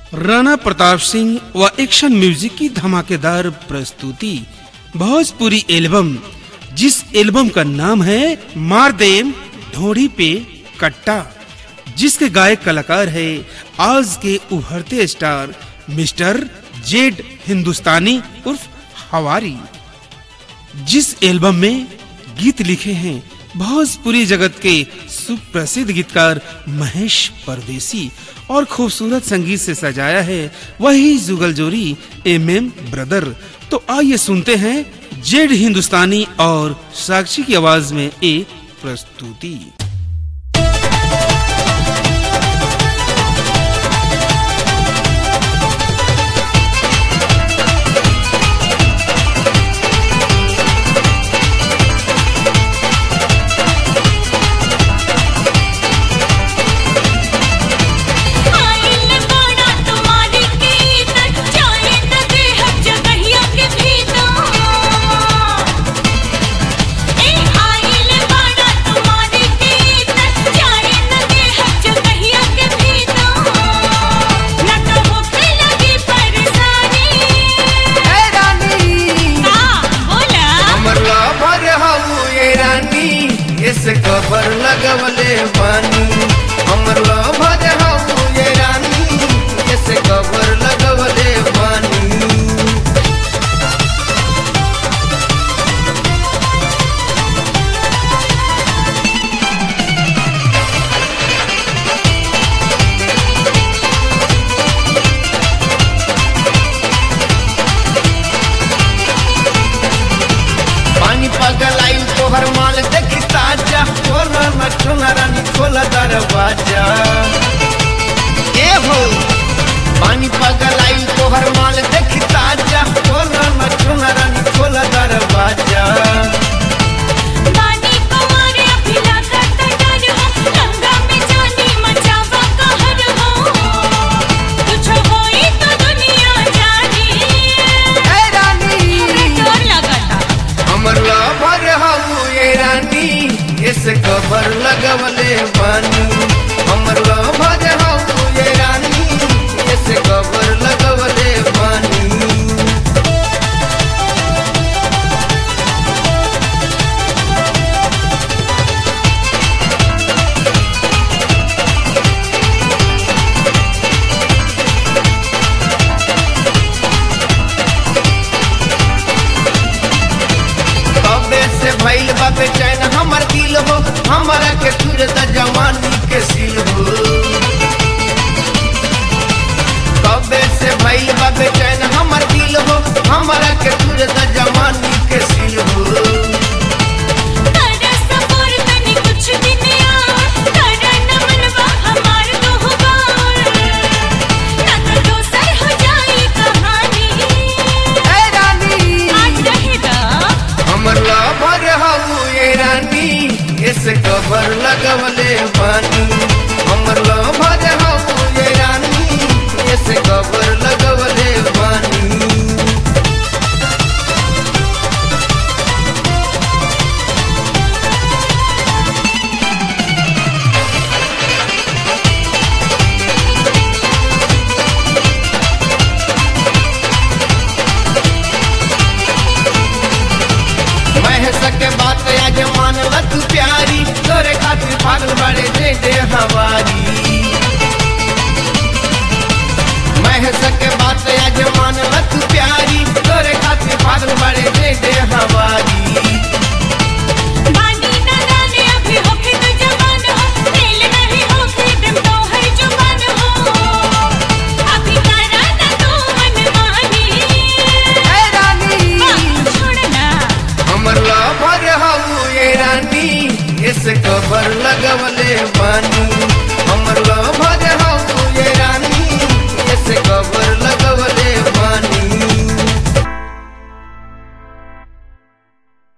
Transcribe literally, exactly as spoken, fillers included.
राणा प्रताप सिंह व action music की धमाकेदार प्रस्तुति भोजपुरी एल्बम, जिस एल्बम का नाम है मार देम ढोड़ी पे कट्टा, जिसके गायक कलाकार है आज के उभरते स्टार मिस्टर जेड हिंदुस्तानी उर्फ हवारी। जिस एल्बम में गीत लिखे हैं भोजपुरी जगत के सुप्रसिद्ध गीतकार महेश परदेसी और खूबसूरत संगीत से सजाया है वही जुगल जोड़ी एम एम ब्रदर। तो आइए सुनते हैं जेड हिंदुस्तानी और साक्षी की आवाज में एक प्रस्तुति।